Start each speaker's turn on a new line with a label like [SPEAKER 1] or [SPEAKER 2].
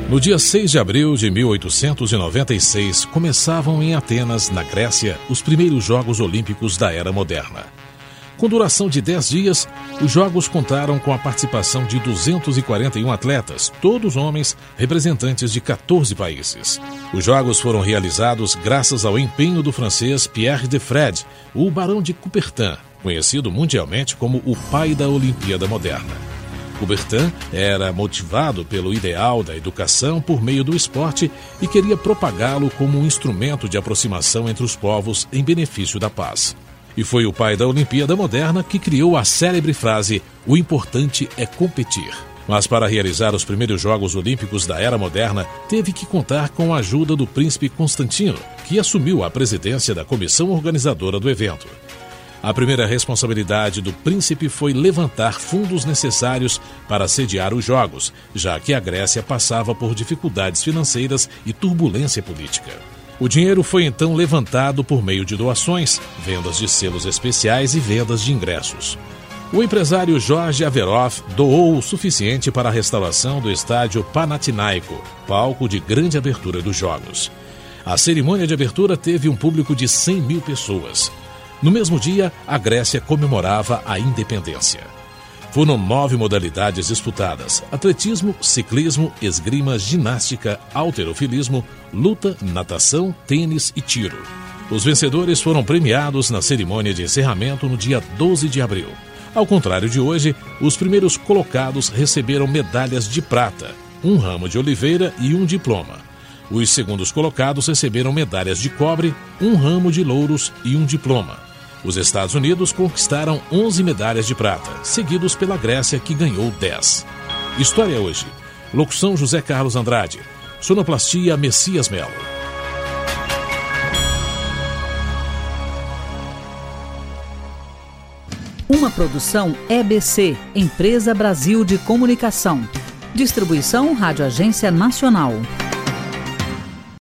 [SPEAKER 1] No dia 6 de abril de 1896, começavam em Atenas, na Grécia, os primeiros Jogos Olímpicos da Era Moderna. Com duração de 10 dias, os Jogos contaram com a participação de 241 atletas, todos homens, representantes de 14 países. Os Jogos foram realizados graças ao empenho do francês Pierre de Fred, o Barão de Coubertin, conhecido mundialmente como o pai da Olimpíada Moderna. Coubertin era motivado pelo ideal da educação por meio do esporte e queria propagá-lo como um instrumento de aproximação entre os povos em benefício da paz. E foi o pai da Olimpíada Moderna que criou a célebre frase: "O importante é competir". Mas para realizar os primeiros Jogos Olímpicos da Era Moderna, teve que contar com a ajuda do príncipe Constantino, que assumiu a presidência da comissão organizadora do evento. A primeira responsabilidade do príncipe foi levantar fundos necessários para sediar os Jogos, já que a Grécia passava por dificuldades financeiras e turbulência política. O dinheiro foi então levantado por meio de doações, vendas de selos especiais e vendas de ingressos. O empresário Jorge Averof doou o suficiente para a restauração do estádio Panathinaiko, palco de grande abertura dos Jogos. A cerimônia de abertura teve um público de 100 mil pessoas. No mesmo dia, a Grécia comemorava a independência. Foram 9 modalidades disputadas: atletismo, ciclismo, esgrima, ginástica, halterofilismo, luta, natação, tênis e tiro. Os vencedores foram premiados na cerimônia de encerramento no dia 12 de abril. Ao contrário de hoje, os primeiros colocados receberam medalhas de prata, um ramo de oliveira e um diploma. Os segundos colocados receberam medalhas de cobre, um ramo de louros e um diploma. Os Estados Unidos conquistaram 11 medalhas de prata, seguidos pela Grécia, que ganhou 10. História hoje. Locução José Carlos Andrade. Sonoplastia Messias Melo.
[SPEAKER 2] Uma produção EBC, Empresa Brasil de Comunicação. Distribuição Rádio Agência Nacional.